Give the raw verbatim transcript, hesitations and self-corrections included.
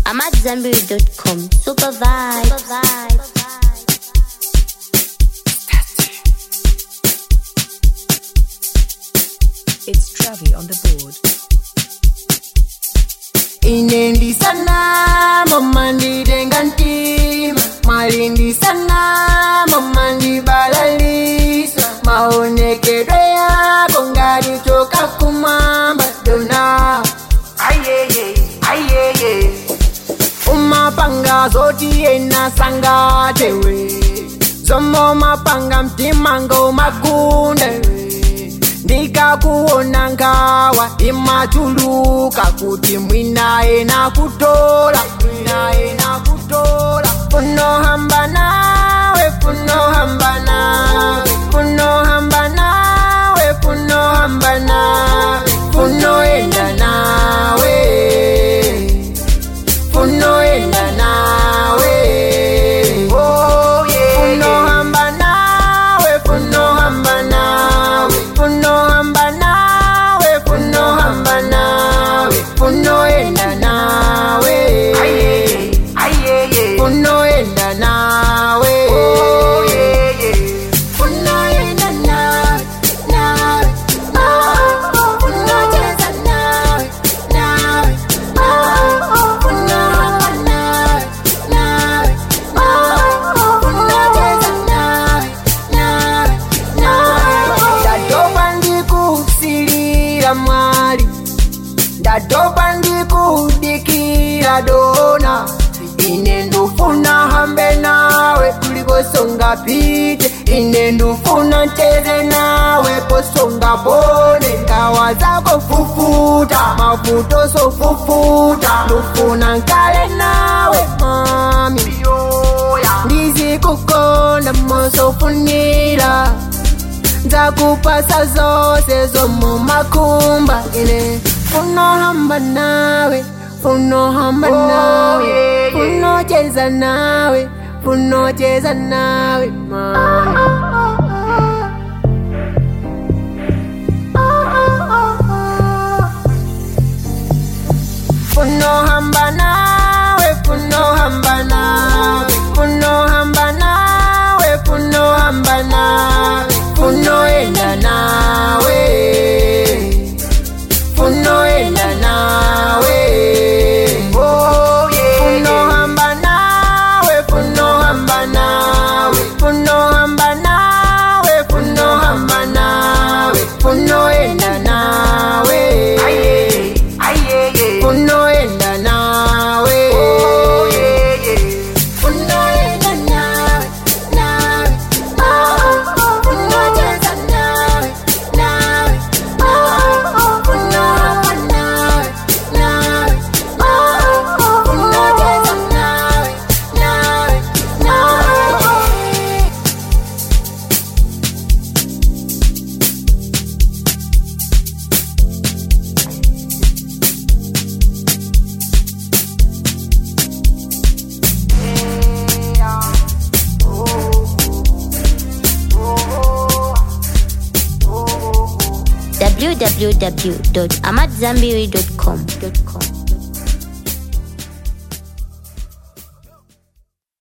I'm at Zambiri dot com. Super vibe. Super vibe. It's Travi on the board. Inendi sana, mamandi dengantima. Malindi sana, mamandi balalisa. Maonekedwe yako ngari toka kumamba dona. Ayeye, ayeye. Umapanga zoti ena sanga tewe. Zomo mapanga mtimango makunde. Ndika kuona ngawa imatuluka kuti mwinae na kutola mwinae na kutola funo hamba nawe funo hamba nawe funo hamba nawe funo hamba nawe funo enda nawe funo enda nawe oh yeah funo hamba nawe funo hamba nawe funo hamba nawe funo hamba nawe funo enda nawe aye aye funo enda nawe oh yeah yeah funo enda nawe nawe oh funo cheza nawe nawe oh funo hamba nawe nawe oh funo cheza nawe nawe nawe ndatopa ndikusilira mwali ndatopa ndikudikira dona ine ndufuna hambe nawe kulikosonga pite ine ndufuna ncheze nawe posonga bone ngawa zako fufuta mafuto so fufuta ndufuna nkale nawe mami ndizi kukonda mosofunira nzakupasa zose zo mu makumba ine funo hamba nawe funo hamba nawe funo cheza nawe funo cheza nawe mami funo hamba nawe funo hamba nawe funo hamba nawe funo hamba nawe funo enda nawe funo enda nawe oh yeah funo hamba nawe funo hamba nawe funo hamba nawe funo hamba nawe funo enda nawe aye aye funo enda nawe oh yeah yeah funo enda nawe nawe oh funo cheza nawe nawe oh funo hamba nawe nawe oh funo cheza nawe nawe nawe w w w dot amat zambiri dot com.